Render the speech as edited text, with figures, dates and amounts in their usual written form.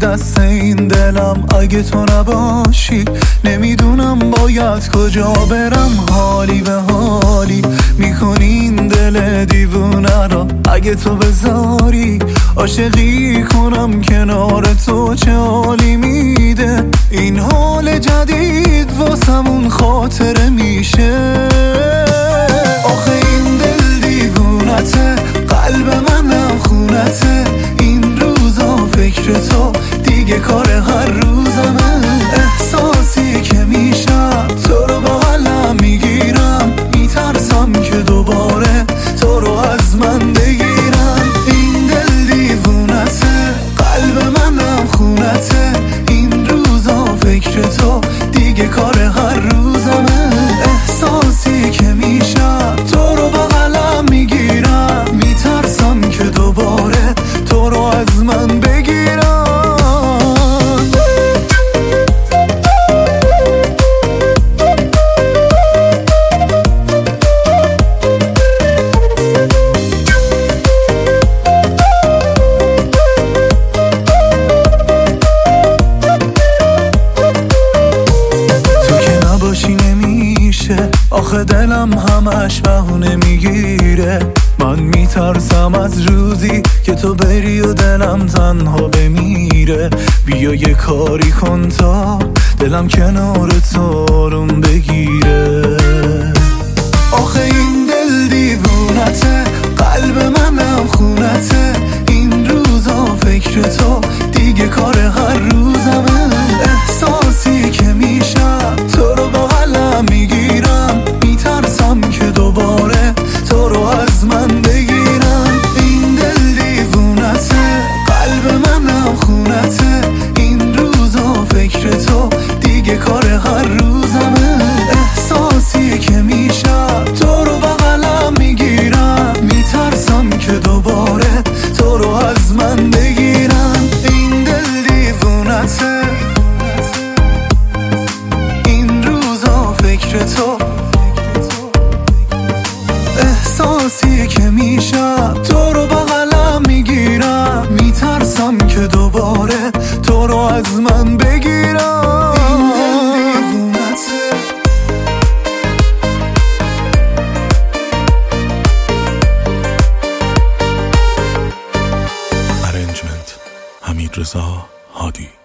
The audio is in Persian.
دست این دلم اگه تو نباشی. نمیدونم باید کجا برم، حالی به حالی میکنی این دل دیوونه را. اگه تو بذاری عاشقی کنم کنار تو، چه حالی میده این حال جدید واسمون خاطره میشه. آخه این دل دیوونته، قلب منم خونته، این روزا فکر تو دیگه کار هر روزمه. احساسی که میشم تو رو بغلم میگیرم، میترسم که دوباره تو رو از من بگیرم. این دل دیوونته، قلب منم خونته، این روزا فکر تو دیگه کار هر روزمه. احساسی که میشم تو رو بغلم میگیرم، میترسم که دوباره تو رو از من بگیرم. آخه دلم همش بهونه میگیره، من میترسم از روزی که تو بری و دلم تنها بمیره. بیا یه کاری کن تا دلم کنار تو آروم بگیره. آخه این دل دیوونته، قلب منم خونته، این روزا فکر تو دیگه کار هر روزمه. احساسی که میشم تو رو بغلم میگیرم، میترسم که دوباره تو رو از من بگیرم. این دل دیوونته، قلب منم خونته، این روزا فکر تو دیگه کار هر روزمه. احساسی که میشم تو رو بغلم میگیرم، میترسم که دوباره تو رو از من بگیرم. این دل دیوونته، این روزا فکر تو، احساسی که میشم تو رو بغلم میگیرم، میترسم که دوباره تو رو از من بگیرم. این دل دیوونته. Arrangement حمید رضا هادی.